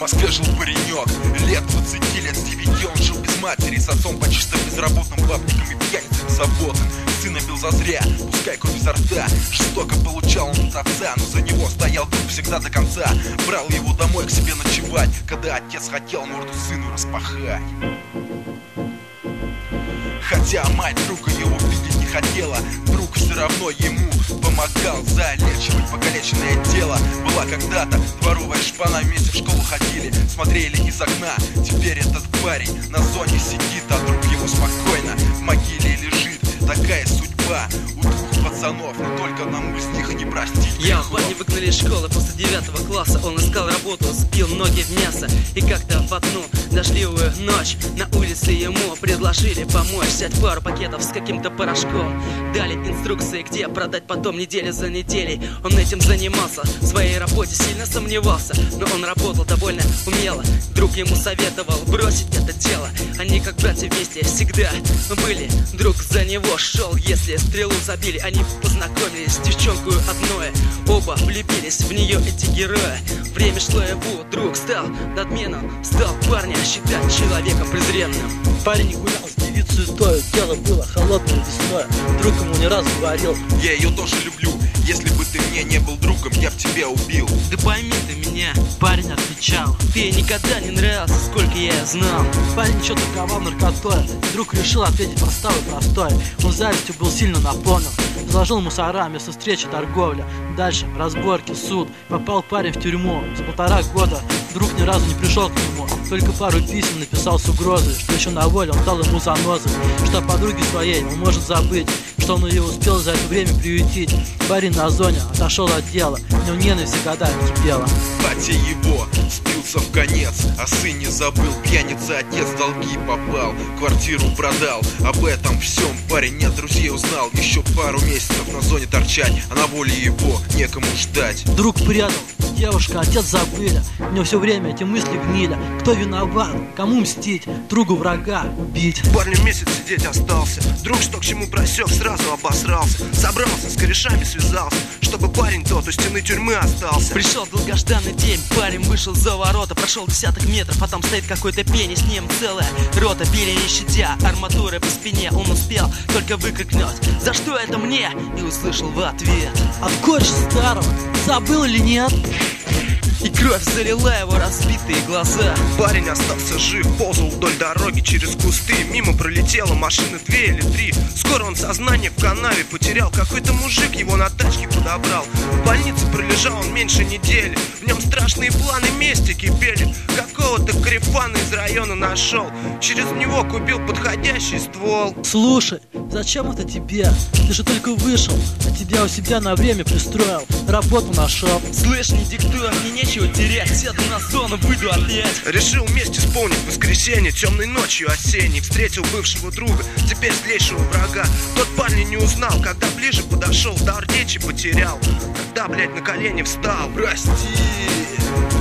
Москве жил паренек, лет 20, лет с 9. Он жил без матери, с отцом по чисто безработным, бабником и пьяницей беззаботным. Сына бил зазря, пускай кровь изо рта. Жестоко получал он от отца, но за него стоял друг всегда до конца. Брал его домой к себе ночевать, когда отец хотел морду сыну распахать. Хотя мать друга его видеть не хотела, друг все равно ему помогал залечивать покалеченное тело. Была когда-то дворовая шпана, вместе в школу ходили, смотрели из окна. Теперь этот парень на зоне сидит, а друг его спокойно в могиле лежит. Такая судьба у двух пацанов, но только одному из них не простить. Парни выгнали из школы после 9 класса. Он искал работу, сбил ноги в мясо. И как-то в одну дождливую ночь на улице ему предложили помочь. Взять пару пакетов с каким-то порошком. Дали инструкции, где продать потом неделю за неделей. Он этим занимался, в своей работе сильно сомневался, но он работал довольно умело. Друг ему советовал бросить это дело. Они как братья вместе всегда были. Друг за него шел, если стрелу забили. Они познакомились с девчонкой одной. Оба влюбились в нее, эти герои. Время шло, его друг стал надменным, стал парня считать человеком презренным. Парень гулял с девицей той, тело было холодное весной. Друг ему не раз говорил: я ее тоже люблю, если бы ты мне не был другом, я б тебя убил. Да пойми ты меня, парень отвечал: ты никогда не нравился, сколько я знал. Парень что-то ковал наркотой. Друг решил ответить поставой простой. Он завистью был сильно наполнен. Заложил мусора, вместо встречи торговля. Дальше разборки, суд. Попал парень в тюрьму. За 1,5 года друг ни разу не пришел к нему. Только пару писем написал с угрозой, что еще на воле он стал ему занозой, что о подруге своей он может забыть, что он ее успел за это время приютить. Парень на зоне отошел от дела, в нем ненависть всегда кипела. Батя его спился в конец, о сыне забыл, пьяница отец в долги попал, квартиру продал. Об этом всем парень не от друзей узнал. Еще пару месяцев на зоне торчать, а на воле его некому ждать. Друг предал, девушка, отец забыли. У него все время эти мысли гнили. Кто виноват, кому мстить, другу врага убить. Парню месяц сидеть остался. Друг что к чему просек, сразу обосрался. Собрался, с корешами связался, чтобы парень тот у стены тюрьмы остался. Пришел долгожданный день, парень вышел за ворота. Прошел десяток метров, а там стоит какой-то пень, с ним целая рота. Били не щадя, арматуры по спине. Он успел только выкрикнуть: за что это мне? И услышал в ответ: от кореш старого, забыл или нет? И кровь залила его разбитые глаза. Парень остался жив, ползал вдоль дороги через кусты. Мимо пролетела машины 2 или 3. Скоро он сознание в канаве потерял. Какой-то мужик его на тачке подобрал. В больнице пролежал он меньше недели. В нем страшные планы мести кипели. Какого-то крефана из района нашел. Через него купил подходящий ствол. Слушай, зачем это тебе? Ты же только вышел, а тебя у себя на время пристроил, работу нашел. Слышь, не диктуй, мне нечего терять. Сяду на зону, выйду опять. Решил вместе вспомнить воскресенье, темной ночью осенней. Встретил бывшего друга, теперь злейшего врага. Тот парня не узнал, когда ближе подошел, дар речи потерял. Когда, блядь, на колени встал. Прости,